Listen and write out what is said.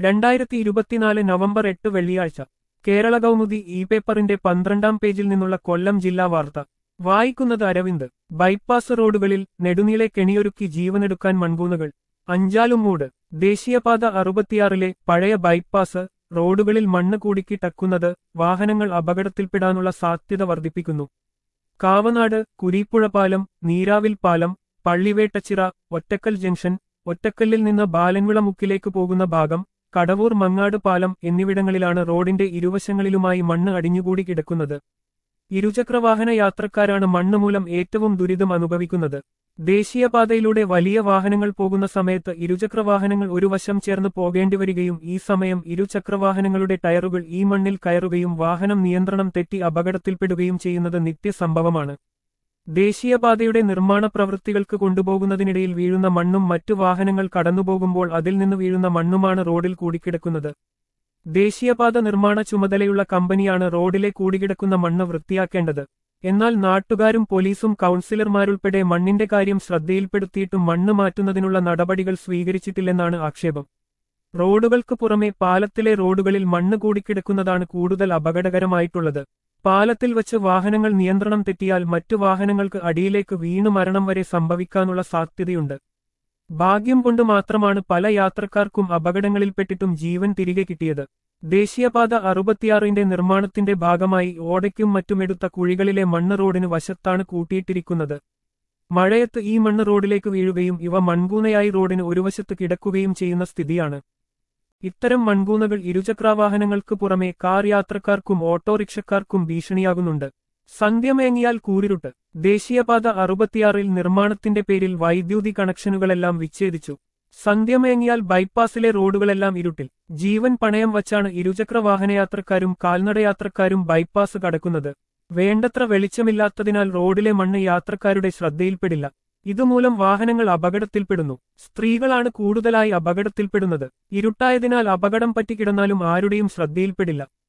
2024 November 8 വെള്ളിയാഴ്ച Kerala Kaumudi E പേപ്പറിന്റെ 12-ാം പേജിൽ നിന്നുള്ള കൊല്ലം ജില്ലാ വാർത്ത വായിക്കുന്നത് അരവിന്ദ്. ബൈപ്പാസ് റോഡുകളിൽ നെടുനീളെ കെണിയൊരുക്കി ജീവനെടുക്കാൻ മൺകൂനകൾ. അഞ്ചാലുംമൂട്. ദേശീയപാത 66-ലെ പഴയ ബൈപ്പാസ് റോഡുകളിൽ മണ്ണ് കൂടിക്കിടക്കുന്നത് വാഹനങ്ങൾ അപകടത്തിൽപ്പെടാനുള്ള സാധ്യത വർദ്ധിപ്പിക്കുന്നു. കാവനാട്, കുരീപ്പുഴ പാലം, നീരാവിൽ പാലം, പള്ളിവേട്ടച്ചിറ, ഒറ്റക്കൽ ജംഗ്ഷൻ, ഒറ്റക്കല്ലിൽ നിന്ന് ബാലൻവിളമുക്കിലേക്ക് പോകുന്ന ഭാഗം, കടവൂർ മങ്ങാട് പാലം എന്നിവിടങ്ങളിലാണ് റോഡിന്റെ ഇരുവശങ്ങളിലുമായി മണ്ണ് അടിഞ്ഞുകൂടി കിടക്കുന്നത്. ഇരുചക്രവാഹന യാത്രക്കാരാണ് മണ്ണ് മൂലം ഏറ്റവും ദുരിതം അനുഭവിക്കുന്നത്. ദേശീയപാതയിലൂടെ വലിയ വാഹനങ്ങൾ പോകുന്ന സമയത്ത് ഇരുചക്രവാഹനങ്ങൾ ഒരു വശം ചേർന്ന് പോകേണ്ടിവരികയും ഈ സമയം ഇരുചക്രവാഹനങ്ങളുടെ ടയറുകൾ ഈ മണ്ണിൽ കയറുകയും വാഹനം നിയന്ത്രണം തെറ്റി അപകടത്തിൽപ്പെടുകയും ചെയ്യുന്നത് നിത്യസംഭവമാണ്. ദേശീയപാതയുടെ നിർമ്മാണ പ്രവൃത്തികൾക്ക് കൊണ്ടുപോകുന്നതിനിടയിൽ വീഴുന്ന മണ്ണും മറ്റു വാഹനങ്ങൾ കടന്നുപോകുമ്പോൾ അതിൽ നിന്ന് വീഴുന്ന മണ്ണുമാണ് റോഡിൽ കൂടിക്കിടക്കുന്നത്. ദേശീയപാത നിർമ്മാണ ചുമതലയുള്ള കമ്പനിയാണ് റോഡിലെ കൂടിക്കിടക്കുന്ന മണ്ണ് വൃത്തിയാക്കേണ്ടത്. എന്നാൽ നാട്ടുകാരും പോലീസും കൗൺസിലർമാരുൾപ്പെടെ മണ്ണിന്റെ കാര്യം ശ്രദ്ധയിൽപ്പെടുത്തിയിട്ടും മണ്ണ് മാറ്റുന്നതിനുള്ള നടപടികൾ സ്വീകരിച്ചിട്ടില്ലെന്നാണ് ആക്ഷേപം. റോഡുകൾക്ക് പുറമെ പാലത്തിലെ റോഡുകളിൽ മണ്ണ് കൂടിക്കിടക്കുന്നതാണ് കൂടുതൽ അപകടകരമായിട്ടുള്ളത്. പാലത്തിൽ വച്ച് വാഹനങ്ങൾ നിയന്ത്രണം തെറ്റിയാൽ മറ്റു വാഹനങ്ങൾക്ക് അടിയിലേക്ക് വീണു മരണം വരെ സംഭവിക്കാനുള്ള സാധ്യതയുണ്ട്. ഭാഗ്യം കൊണ്ട് മാത്രമാണ് പല യാത്രക്കാർക്കും അപകടങ്ങളിൽപ്പെട്ടിട്ടും ജീവൻ തിരികെ കിട്ടിയത്. ദേശീയപാത 66-ന്റെ നിർമ്മാണത്തിന്റെ ഭാഗമായി ഓടയ്ക്കും മറ്റുമെടുത്ത കുഴികളിലെ മണ്ണ് റോഡിന് വശത്താണ് കൂട്ടിയിട്ടിരിക്കുന്നത്. മഴയത്ത് ഈ മണ്ണ് റോഡിലേക്ക് വീഴുകയും ഇവ മൺകൂനയായി റോഡിന് ഒരു വശത്ത് കിടക്കുകയും ചെയ്യുന്ന സ്ഥിതിയാണ്. ഇത്തരം മൺകൂനകൾ ഇരുചക്രവാഹനങ്ങൾക്ക് പുറമെ കാർ യാത്രക്കാർക്കും ഓട്ടോറിക്ഷക്കാർക്കും ഭീഷണിയാകുന്നുണ്ട്. സന്ധ്യമയങ്ങിയാൽ കൂരിരുട്ട്. ദേശീയപാത 66-ൽ നിർമ്മാണത്തിന്റെ പേരിൽ വൈദ്യുതി കണക്ഷനുകളെല്ലാം വിച്ഛേദിച്ചു. സന്ധ്യമയങ്ങിയാൽ ബൈപ്പാസിലെ റോഡുകളെല്ലാം ഇരുട്ടിൽ. ജീവൻ പണയം വച്ചാണ് ഇരുചക്രവാഹനയാത്രക്കാരും കാൽനടയാത്രക്കാരും ബൈപ്പാസ് കടക്കുന്നത്. വേണ്ടത്ര വെളിച്ചമില്ലാത്തതിനാൽ റോഡിലെ മണ്ണ് യാത്രക്കാരുടെ ശ്രദ്ധയിൽപ്പെടില്ല. ഇതുമൂലം വാഹനങ്ങൾ അപകടത്തിൽപ്പെടുന്നു. സ്ത്രീകളാണ് കൂടുതലായി അപകടത്തിൽപ്പെടുന്നത്. ഇരുട്ടായതിനാൽ അപകടം പറ്റിക്കിടന്നാലും ആരുടെയും ശ്രദ്ധയിൽപ്പെടില്ല.